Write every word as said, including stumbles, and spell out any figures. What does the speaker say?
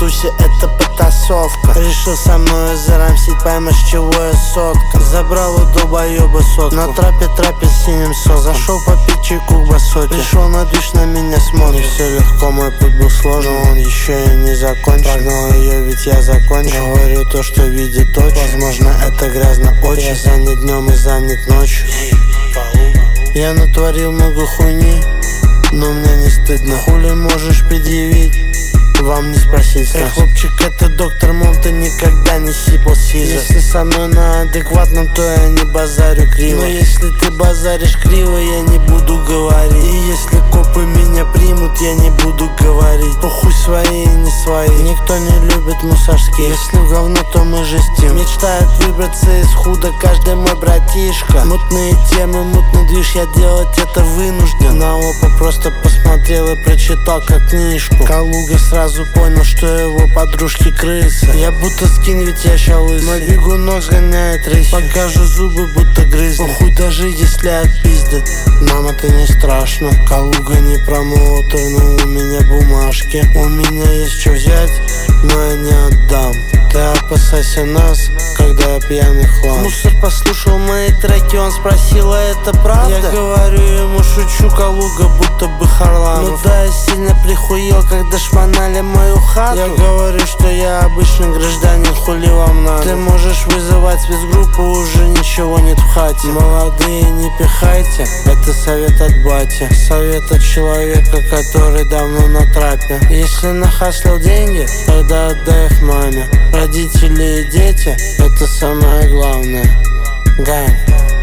тусе, это потасовка. Решил со мной зарамсить, поймешь, чего я сотка. Забрал у долбоеба сотку, на трапе трапе с синим соком. Зашел попить чайку к басоте, пришел на движ, на меня смотрит. Не все легко, мой путь был сложный, но он еще и не закончен. Погнал ее, ведь я закончил. Говорю то, что видит очи. Возможно, это грязно очень. Я занят днем и занят ночью. Я натворил много хуйни, но мне не стыдно. Хули можешь предъявить? Вам не спросить. Эй, хлопчик, это доктор, мол, ты никогда не сипал сиза. Если со мной на адекватном, то я не базарю криво. Но если ты базаришь криво, я не буду говорить. И если копы меня примут, я не буду говорить. Похуй свои и не свои, никто не любит мусорские. Если в говно, то мы жестим. Мечтает выбраться из худа каждый мой братишка. Мутные темы, мутный движ, я делать это вынужден. На опа просто посмотрел и прочитал как книжку. Калуга сразу понял, что его подружки крысы. Я будто скин, ведь я ща лысый. Мой бегунок сгоняет рысь. Покажу зубы, будто грызли. Похуй даже если отпиздят, нам это не страшно. Калуга не промоутер, но у меня бумажки. У меня есть что взять, но я не отдам. Ты опасайся нас, когда я пьяный хлам. Мусор послушал мои треки, он спросил, а это правда? Я говорю ему, шучу, Калуга будто бы Харламов. Ну да, я сильно прихуел, когда шмонали мою хату. Я говорю, что я обычный гражданин, хули вам надо. Ты можешь вызывать спецгруппу, уже ничего нет в хате. Молодые, не пихайте, это совет от бати. Совет от человека, который давно на трапе. Если нахаслил деньги, тогда отдай их маме. Родители и дети, это самое главное. Гань.